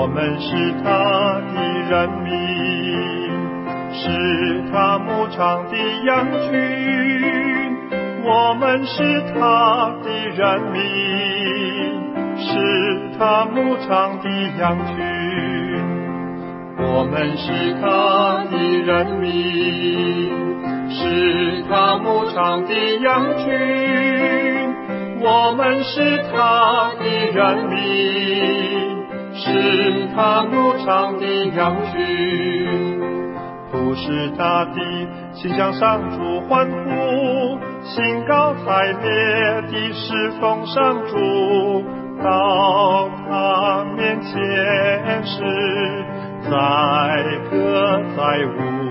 我们是他的人民，是他牧场的羊群。我们是他的人民，是他牧场的羊群。我们是他的人民，是他牧场的羊群。我们是他的人民，是他牧场的羊群。普世大地，请向上主欢呼，兴高采烈地侍奉上主，到他面前时载歌载舞。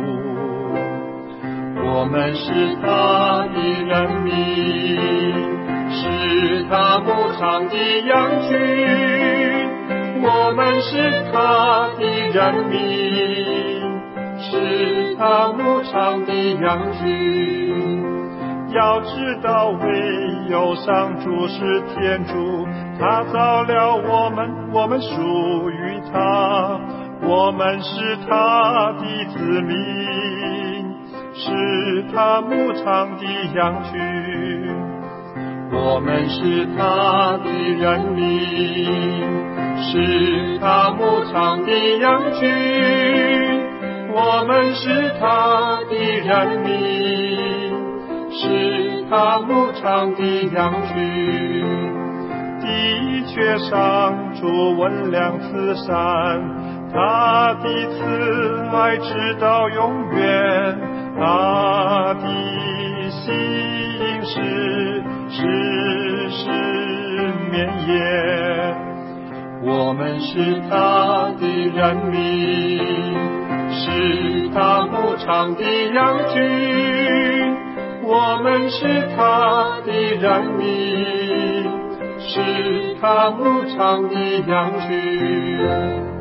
我们是他的人民，是他牧场的羊群。我们是他的人民，是他牧场的羊群。要知道唯有上主是天主，他造了我们，我们属于他。我们是他的子民，是他牧场的羊群。我们是他的人民，是他牧场的羊群。我们是他的人民，是他牧场的羊群。的确上主温良慈善，他的慈爱直到永远，他的信实世世绵延。我们是他的人民，是他牧场的羊群。我们是他的人民，是他牧场的羊群。